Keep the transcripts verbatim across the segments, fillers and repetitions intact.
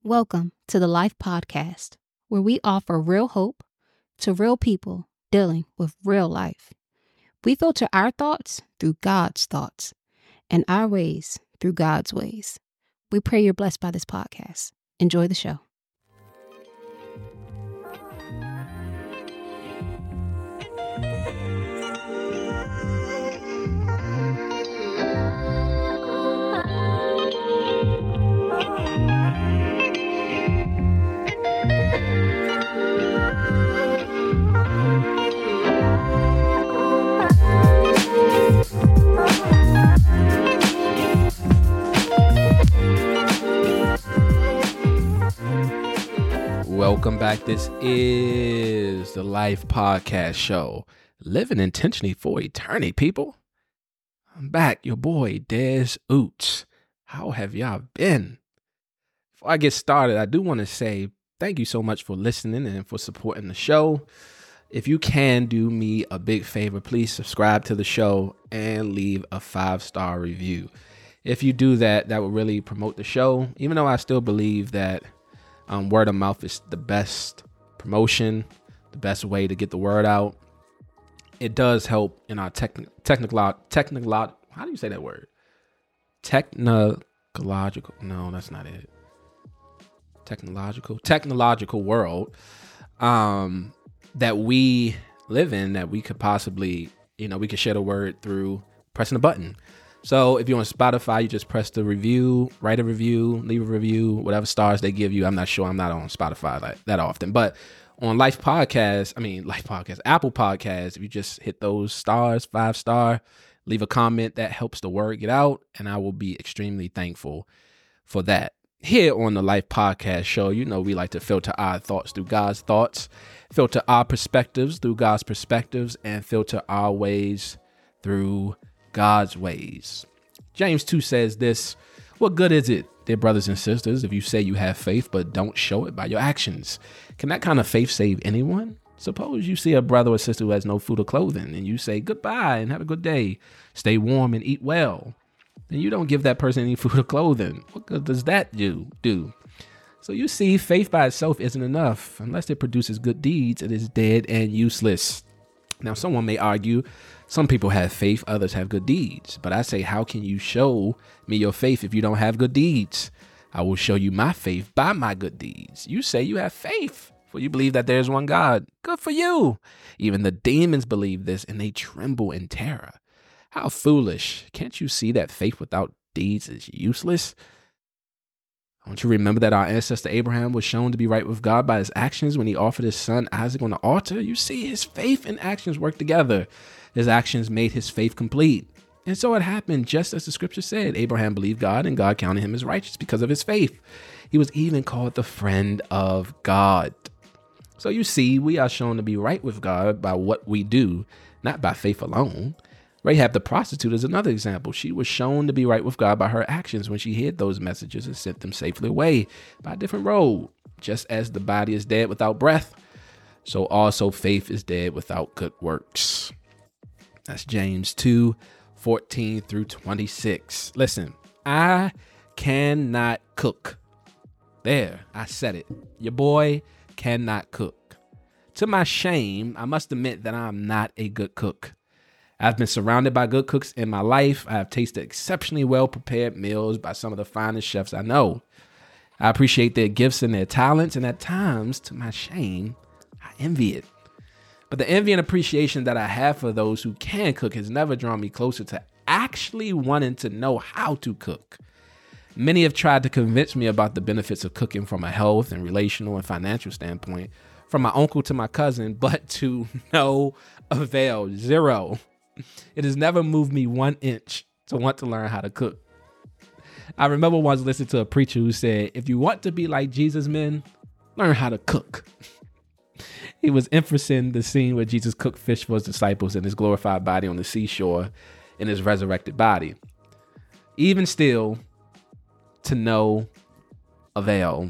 Welcome to the Life Podcast, where we offer real hope to real people dealing with real life. We filter our thoughts through God's thoughts and our ways through God's ways. We pray you're blessed by this podcast. Enjoy the show. Welcome back. This is the Life Podcast Show. Living intentionally for eternity, people. I'm back, your boy, Des Oots. How have y'all been? Before I get started, I do want to say thank you so much for listening and for supporting the show. If you can do me a big favor, please subscribe to the show and leave a five-star review. If you do that, that will really promote the show, even though I still believe that Um, word of mouth is the best promotion, the best way to get the word out. It does help in our technical, technical, technical, how do you say that word? Technological, no, that's not it. Technological, technological world um, that we live in, that we could possibly, you know, we could share the word through pressing a button. So if you're on Spotify, you just press the review, write a review, leave a review, whatever stars they give you. I'm not sure. I'm not on Spotify like that often. But on Life Podcast, I mean, Life Podcast, Apple Podcasts, if you just hit those stars, five star, leave a comment, that helps the word get out. And I will be extremely thankful for that. Here on the Life Podcast Show, you know, we like to filter our thoughts through God's thoughts, filter our perspectives through God's perspectives, and filter our ways through God's ways. James two says this: what good is it, dear brothers and sisters, if you say you have faith but don't show it by your actions? Can that kind of faith save anyone? Suppose you see a brother or sister who has no food or clothing, and you say goodbye and have a good day, stay warm and eat well. Then you don't give that person any food or clothing. What good does that do? do? So you see, faith by itself isn't enough. Unless it produces good deeds, it is dead and useless. Now, someone may argue, some people have faith, others have good deeds. But I say, how can you show me your faith if you don't have good deeds? I will show you my faith by my good deeds. You say you have faith, for you believe that there is one God. Good for you. Even the demons believe this, and they tremble in terror. How foolish. Can't you see that faith without deeds is useless? Don't you remember that our ancestor Abraham was shown to be right with God by his actions when he offered his son Isaac on the altar? You see, his faith and actions work together. His actions made his faith complete. And so it happened just as the scripture said. Abraham believed God, and God counted him as righteous because of his faith. He was even called the friend of God. So you see, we are shown to be right with God by what we do, not by faith alone. Rahab the prostitute is another example. She was shown to be right with God by her actions when she hid those messages and sent them safely away by a different road. Just as the body is dead without breath, so also faith is dead without good works. That's James two, fourteen through twenty-six. Listen, I cannot cook. There, I said it. Your boy cannot cook. To my shame, I must admit that I'm not a good cook. I've been surrounded by good cooks in my life. I have tasted exceptionally well-prepared meals by some of the finest chefs I know. I appreciate their gifts and their talents, and at times, to my shame, I envy it. But the envy and appreciation that I have for those who can cook has never drawn me closer to actually wanting to know how to cook. Many have tried to convince me about the benefits of cooking from a health and relational and financial standpoint, from my uncle to my cousin, but to no avail, zero. It has never moved me one inch to want to learn how to cook. I remember once listening to a preacher who said, if you want to be like Jesus, men, learn how to cook. He was emphasizing the scene where Jesus cooked fish for his disciples in his glorified body on the seashore in his resurrected body. Even still, to no avail.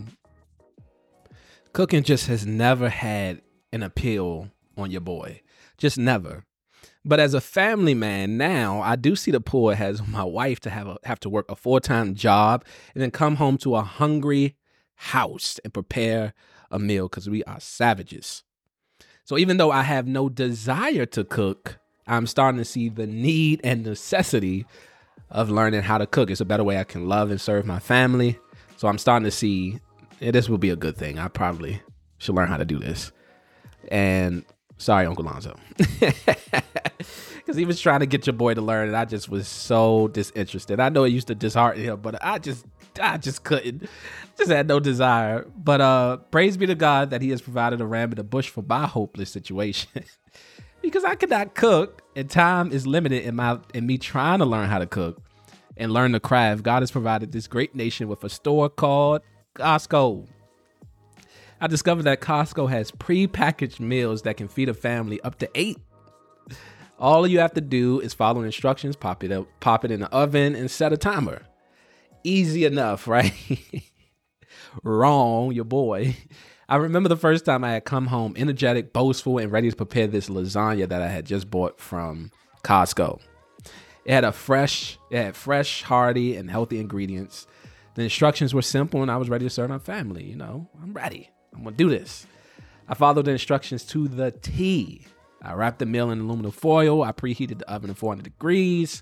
Cooking just has never had an appeal on your boy. Just never. But as a family man now, I do see the pull it has on my wife to have a, have to work a full-time job and then come home to a hungry house and prepare a meal because we are savages. So even though I have no desire to cook, I'm starting to see the need and necessity of learning how to cook. It's a better way I can love and serve my family. So I'm starting to see yeah, this will be a good thing. I probably should learn how to do this. And sorry, Uncle Lonzo. Because he was trying to get your boy to learn, and I just was so disinterested. I know it used to dishearten him, but I just I just couldn't. Just had no desire. But uh, praise be to God that he has provided a ram in the bush for my hopeless situation. Because I could not cook, and time is limited in my in me trying to learn how to cook and learn the craft. God has provided this great nation with a store called Costco. I discovered that Costco has pre-packaged meals that can feed a family up to eight. All you have to do is follow instructions, pop it up, pop it in the oven, and set a timer. Easy enough, right? Wrong, your boy. I remember the first time I had come home energetic, boastful, and ready to prepare this lasagna that I had just bought from Costco. It had a fresh, it had fresh, hearty, and healthy ingredients. The instructions were simple, and I was ready to serve my family. You know, I'm ready. I'm gonna do this. I followed the instructions to the T. I wrapped the meal in aluminum foil. I preheated the oven at four hundred degrees.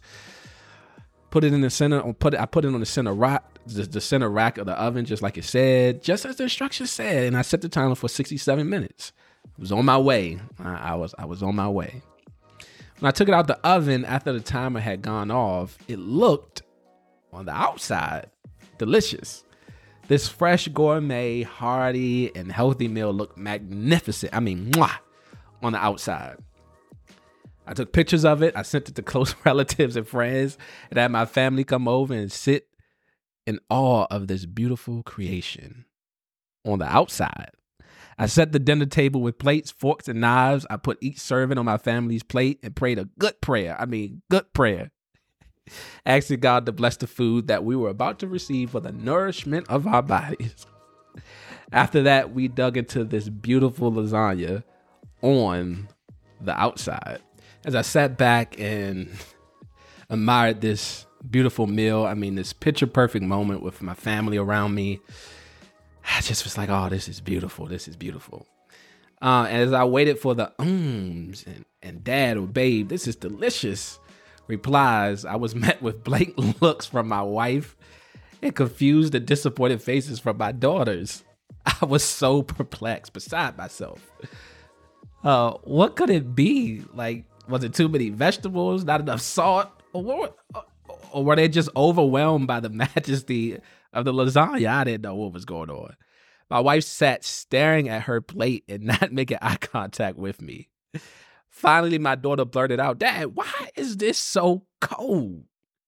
Put it in the center. Put it. I put it on the center rack, the, the center rack of the oven, just like it said, just as the instructions said. And I set the timer for sixty-seven minutes. I was on my way. I, I was. I was on my way. When I took it out the oven after the timer had gone off, it looked on the outside delicious. This fresh, gourmet, hearty, and healthy meal looked magnificent. I mean, mwah, on the outside. I took pictures of it. I sent it to close relatives and friends, and had my family come over and sit in awe of this beautiful creation. On the outside, I set the dinner table with plates, forks, and knives. I put each serving on my family's plate and prayed a good prayer. I mean, good prayer. Asking God to bless the food that we were about to receive for the nourishment of our bodies. After that, we dug into this beautiful lasagna on the outside. As I sat back and admired this beautiful meal, I mean, this picture perfect moment with my family around me, I just was like, oh, this is beautiful. This is beautiful. Uh, and as I waited for the ums and, and dad or babe, this is delicious replies, I was met with blank looks from my wife and confused and disappointed faces from my daughters. I was so perplexed, beside myself. Uh, what could it be? Like, was it too many vegetables, not enough salt, or what? Or were they just overwhelmed by the majesty of the lasagna? I didn't know what was going on. My wife sat staring at her plate and not making eye contact with me. Finally, my daughter blurted out, Dad, why is this so cold?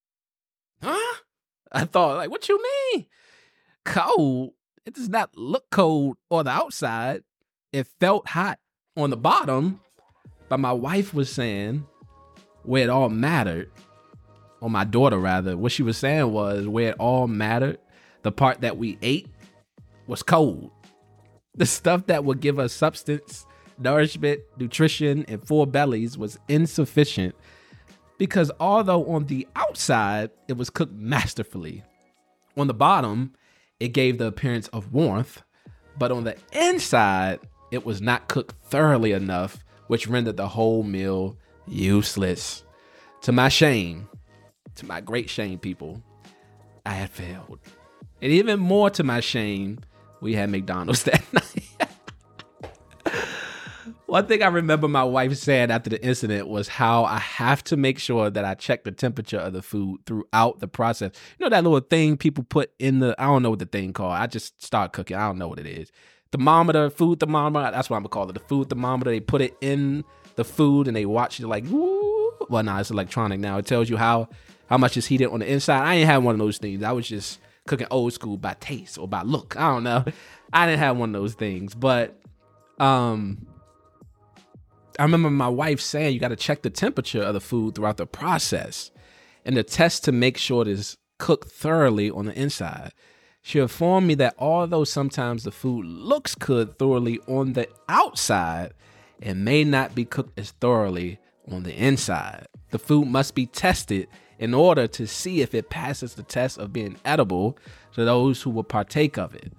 Huh? I thought, like, what you mean? Cold? It does not look cold on the outside. It felt hot on the bottom. But my wife was saying where it all mattered, or my daughter rather, what she was saying was where it all mattered, the part that we ate was cold. The stuff that would give us substance, nourishment, nutrition, and full bellies was insufficient because although on the outside, it was cooked masterfully, on the bottom, it gave the appearance of warmth, but on the inside, it was not cooked thoroughly enough, which rendered the whole meal useless. To my shame, to my great shame, people, I had failed. And even more to my shame, we had McDonald's that night. One thing I remember my wife saying after the incident was how I have to make sure that I check the temperature of the food throughout the process. You know that little thing people put in the, I don't know what the thing called. I just start cooking. I don't know what it is. Thermometer, food thermometer. That's what I'm going to call it. The food thermometer. They put it in the food and they watch it like, woo. Well, no, it's electronic now. It tells you how, how much is heated on the inside. I ain't had one of those things. I was just cooking old school by taste or by look. I don't know. I didn't have one of those things. But, um... I remember my wife saying you got to check the temperature of the food throughout the process and the test to make sure it is cooked thoroughly on the inside. She informed me that although sometimes the food looks cooked thoroughly on the outside, it may not be cooked as thoroughly on the inside. The food must be tested in order to see if it passes the test of being edible to those who will partake of it.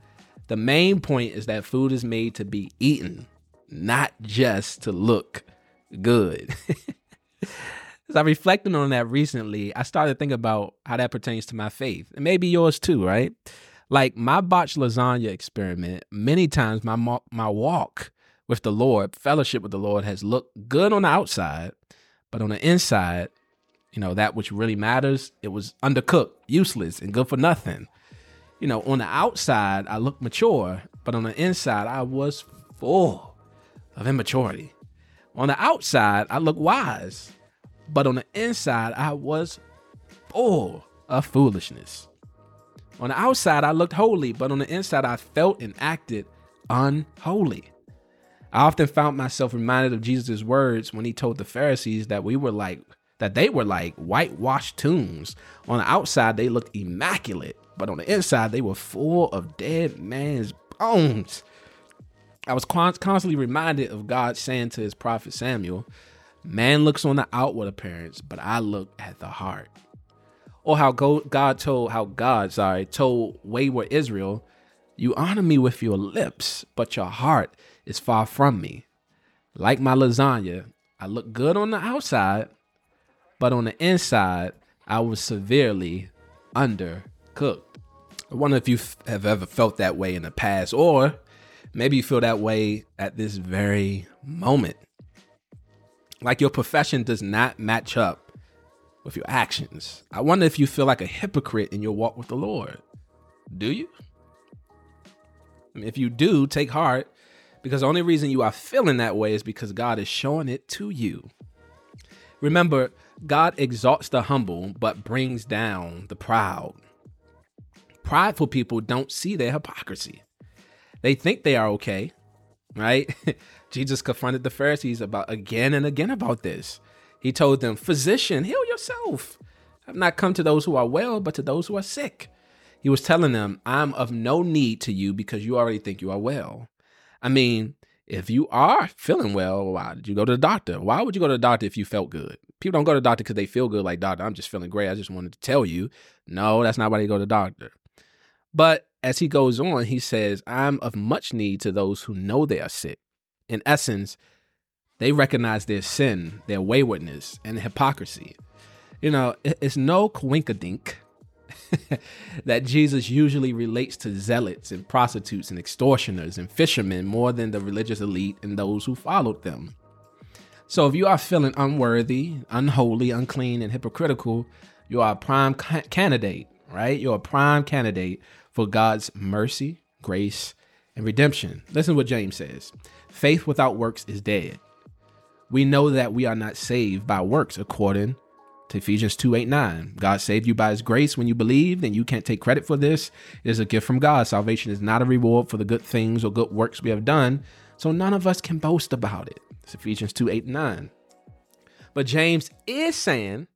The main point is that food is made to be eaten, not just to look good. As I reflected on that recently, I started thinking about how that pertains to my faith, and maybe yours too, right? Like my botched lasagna experiment, many times my my walk with the Lord, fellowship with the Lord, has looked good on the outside, but on the inside, you know, that which really matters, it was undercooked, useless, and good for nothing. You know, on the outside, I looked mature, but on the inside, I was full of immaturity. On the outside, I looked wise, but on the inside, I was full of foolishness. On the outside, I looked holy, but on the inside, I felt and acted unholy. I often found myself reminded of Jesus' words when he told the Pharisees that we were like, that they were like whitewashed tombs. On the outside, they looked immaculate, but on the inside, they were full of dead man's bones. I was constantly reminded of God saying to his prophet Samuel, man looks on the outward appearance, but I look at the heart. Or how God told, how God, sorry, told wayward Israel, you honor me with your lips, but your heart is far from me. Like my lasagna, I look good on the outside, but on the inside, I was severely undercooked. I wonder if you have ever felt that way in the past, or maybe you feel that way at this very moment. Like your profession does not match up with your actions. I wonder if you feel like a hypocrite in your walk with the Lord. Do you? I mean, if you do, take heart, because the only reason you are feeling that way is because God is showing it to you. Remember, God exalts the humble, but brings down the proud. Prideful people don't see their hypocrisy. They think they are okay, right? Jesus confronted the Pharisees about again and again about this. He told them, physician, heal yourself. I've not come to those who are well, but to those who are sick. He was telling them, I'm of no need to you because you already think you are well. I mean, if you are feeling well, why did you go to the doctor? Why would you go to the doctor if you felt good? People don't go to the doctor because they feel good, like, doctor, I'm just feeling great. I just wanted to tell you. No, that's not why they go to the doctor. But as he goes on, he says, I'm of much need to those who know they are sick. In essence, they recognize their sin, their waywardness, and hypocrisy. You know, it's no coinkydink that Jesus usually relates to zealots and prostitutes and extortioners and fishermen more than the religious elite and those who followed them. So if you are feeling unworthy, unholy, unclean, and hypocritical, you are a prime ca- candidate, right? You're a prime candidate for God's mercy, grace, and redemption. Listen to what James says. Faith without works is dead. We know that we are not saved by works according to Ephesians two, eight, nine. God saved you by his grace when you believed, and you can't take credit for this. It is a gift from God. Salvation is not a reward for the good things or good works we have done, so none of us can boast about it. It's Ephesians two, eight, nine. But James is saying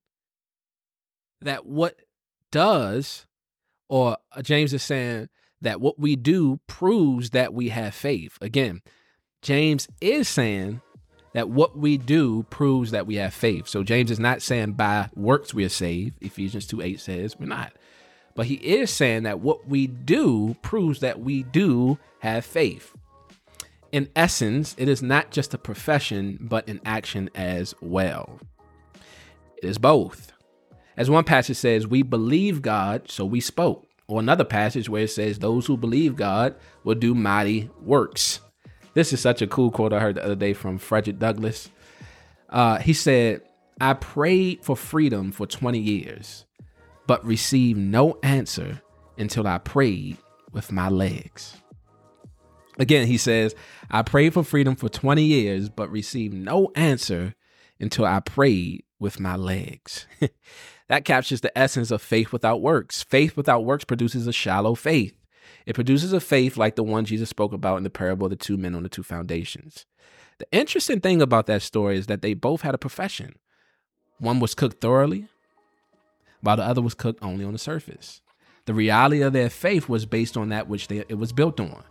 that what does, or James is saying that what we do proves that we have faith. Again, James is saying that what we do proves that we have faith. So James is not saying by works we are saved. Ephesians two, eight says we're not. But he is saying that what we do proves that we do have faith. In essence, it is not just a profession, but an action as well. It is both. As one passage says, we believe God, so we spoke. Or another passage where it says, those who believe God will do mighty works. This is such a cool quote I heard the other day from Frederick Douglass. Uh, he said, I prayed for freedom for twenty years, but received no answer until I prayed with my legs. Again, he says, I prayed for freedom for twenty years, but received no answer until I prayed with my legs. That captures the essence of faith without works. Faith without works produces a shallow faith. It produces a faith like the one Jesus spoke about in the parable of the two men on the two foundations. The interesting thing about that story is that they both had a profession. One was cooked thoroughly, while the other was cooked only on the surface. The reality of their faith was based on that which they, it was built on.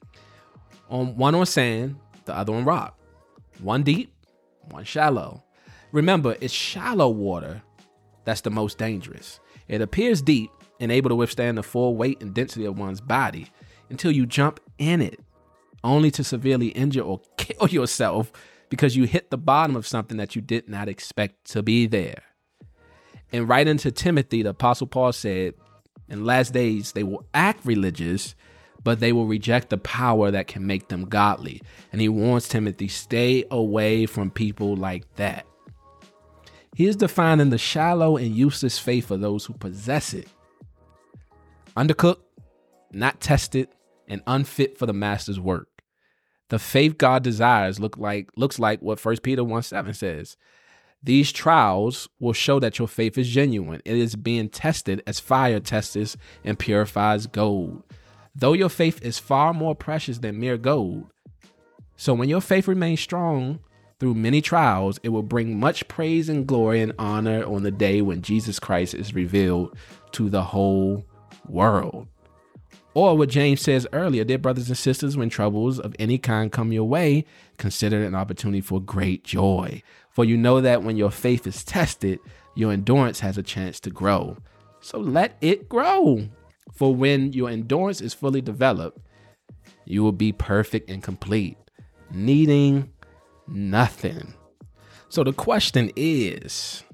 On one on sand, the other on rock. One deep, one shallow. Remember, it's shallow water that's the most dangerous. It appears deep and able to withstand the full weight and density of one's body. until you jump in it, only to severely injure or kill yourself because you hit the bottom of something that you did not expect to be there. And right into Timothy, the Apostle Paul said, in last days, they will act religious, but they will reject the power that can make them godly. And he warns Timothy, stay away from people like that. He is defining the shallow and useless faith of those who possess it. Undercooked, not tested, and unfit for the master's work. The faith God desires look like looks like what First Peter one seven says. These trials will show that your faith is genuine. It is being tested as fire tests and purifies gold. Though your faith is far more precious than mere gold. So when your faith remains strong through many trials, it will bring much praise and glory and honor on the day when Jesus Christ is revealed to the whole world. Or what James says earlier, dear brothers and sisters, when troubles of any kind come your way, consider it an opportunity for great joy. For you know that when your faith is tested, your endurance has a chance to grow. So let it grow. For when your endurance is fully developed, you will be perfect and complete, needing nothing. So the question is,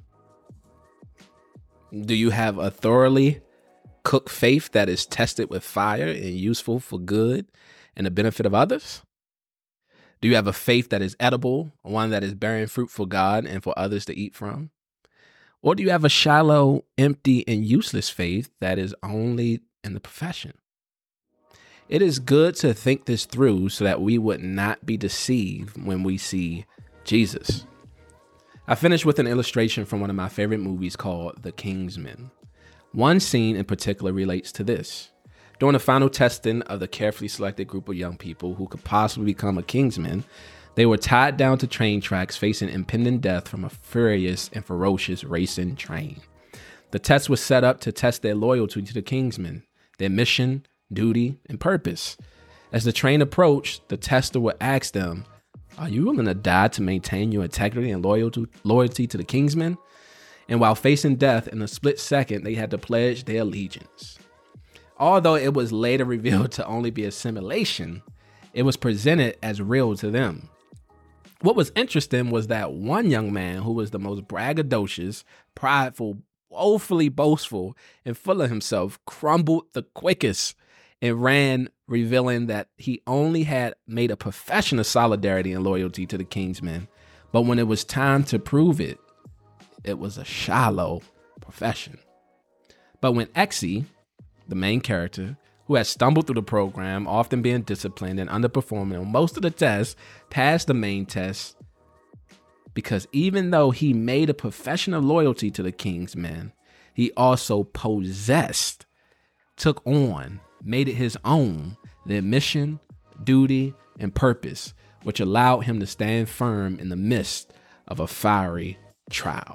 do you have a thoroughly cooked faith that is tested with fire and useful for good and the benefit of others? Do you have a faith that is edible, one that is bearing fruit for God and for others to eat from? Or do you have a shallow, empty, and useless faith that is only in the profession? It is good to think this through so that we would not be deceived when we see Jesus. I finished with an illustration from one of my favorite movies called The Kingsman. One scene in particular relates to this. During the final testing of the carefully selected group of young people who could possibly become a Kingsman, they were tied down to train tracks facing impending death from a furious and ferocious racing train. The test was set up to test their loyalty to the Kingsmen, their mission, duty, and purpose. As the train approached, the tester would ask them, are you willing to die to maintain your integrity and loyalty, loyalty to the Kingsmen? And while facing death in a split second, they had to pledge their allegiance. Although it was later revealed to only be a simulation, it was presented as real to them. What was interesting was that one young man who was the most braggadocious, prideful, woefully boastful, and full of himself crumbled the quickest and ran, revealing that he only had made a profession of solidarity and loyalty to the Kingsmen, but when it was time to prove it, it was a shallow profession. But when Exie, the main character, who had stumbled through the program, often being disciplined and underperforming on most of the tests, passed the main test, because even though he made a profession of loyalty to the Kingsmen, he also possessed, took on, made it his own, their mission, duty, and purpose, which allowed him to stand firm in the midst of a fiery trial.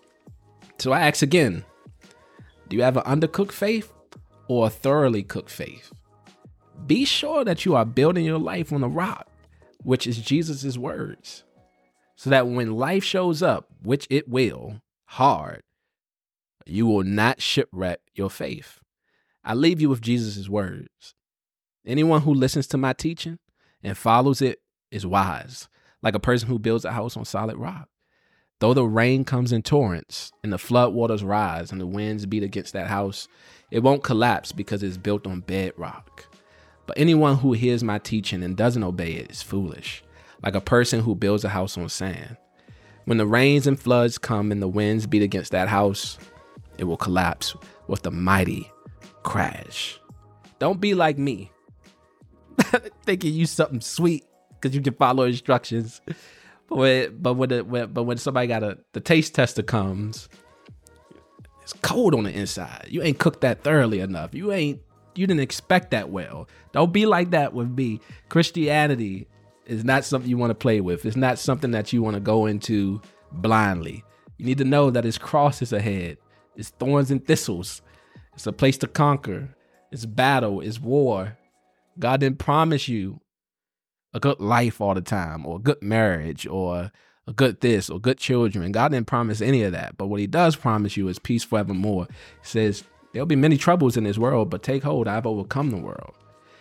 So I ask again, do you have an undercooked faith or a thoroughly cooked faith? Be sure that you are building your life on the rock, which is Jesus' words, so that when life shows up, which it will, hard, you will not shipwreck your faith. I leave you with Jesus' words. Anyone who listens to my teaching and follows it is wise, like a person who builds a house on solid rock. Though the rain comes in torrents and the flood waters rise and the winds beat against that house, it won't collapse because it's built on bedrock. But anyone who hears my teaching and doesn't obey it is foolish, like a person who builds a house on sand. When the rains and floods come and the winds beat against that house, it will collapse with a mighty crash. Don't be like me, thinking you something sweet because you can follow instructions. But when, but when, the, when, but when somebody got a, the taste tester comes, it's cold on the inside. You ain't cooked that thoroughly enough. You ain't, you didn't expect that well. Don't be like that with me. Christianity is not something you want to play with. It's not something that you want to go into blindly. You need to know that his cross is ahead. It's thorns and thistles. It's a place to conquer. It's battle. It's war. God didn't promise you a good life all the time, or a good marriage, or a good this, or good children. God didn't promise any of that. But what he does promise you is peace forevermore. He says, there'll be many troubles in this world, but take hold, I've overcome the world.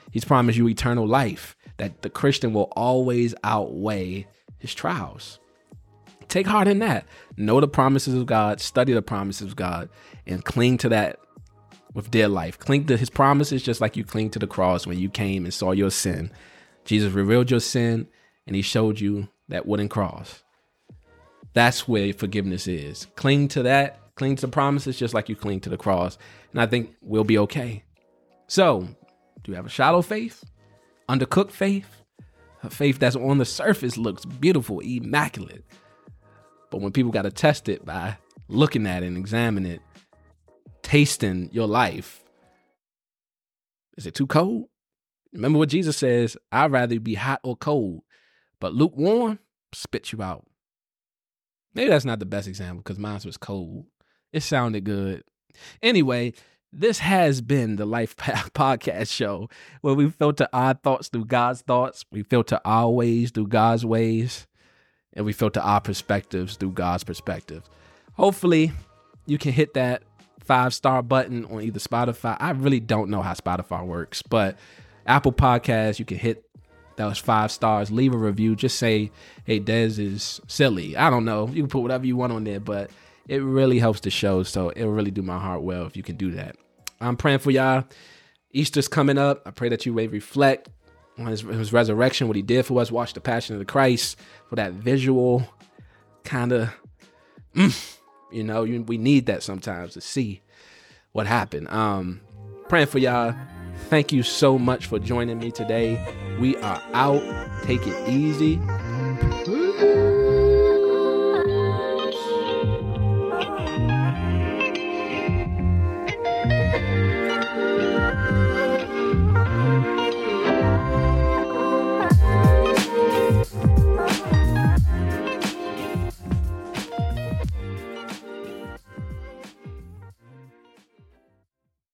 He's promised you eternal life, that the Christian will always outweigh his trials. Take heart in that. Know the promises of God, study the promises of God, and cling to that with dear life. Cling to his promises just like you cling to the cross when you came and saw your sin. Jesus revealed your sin, and he showed you that wooden cross. That's where forgiveness is. Cling to that. Cling to the promises just like you cling to the cross. And I think we'll be okay. So, do you have a shallow faith? Undercooked faith? A faith that's on the surface looks beautiful, immaculate. But when people got to test it by looking at it and examining it, tasting your life, is it too cold? Remember what Jesus says, I'd rather be hot or cold, but lukewarm, spit you out. Maybe that's not the best example because mine was cold. It sounded good. Anyway, this has been the Life Path Podcast show where we filter our thoughts through God's thoughts. We filter our ways through God's ways. And we filter our perspectives through God's perspective. Hopefully, you can hit that five-star button on either Spotify. I really don't know how Spotify works, but Apple Podcasts, you can hit those five stars, leave a review. Just say, hey, Dez is silly. I don't know. You can put whatever you want on there, but it really helps the show. So it'll really do my heart well if you can do that. I'm praying for y'all. Easter's coming up. I pray that you may reflect on his, his resurrection, what he did for us. Watch The Passion of the Christ for that visual kind of, mm, you know, you, we need that sometimes to see what happened. Um, praying for y'all. Thank you so much for joining me today. We are out. Take it easy.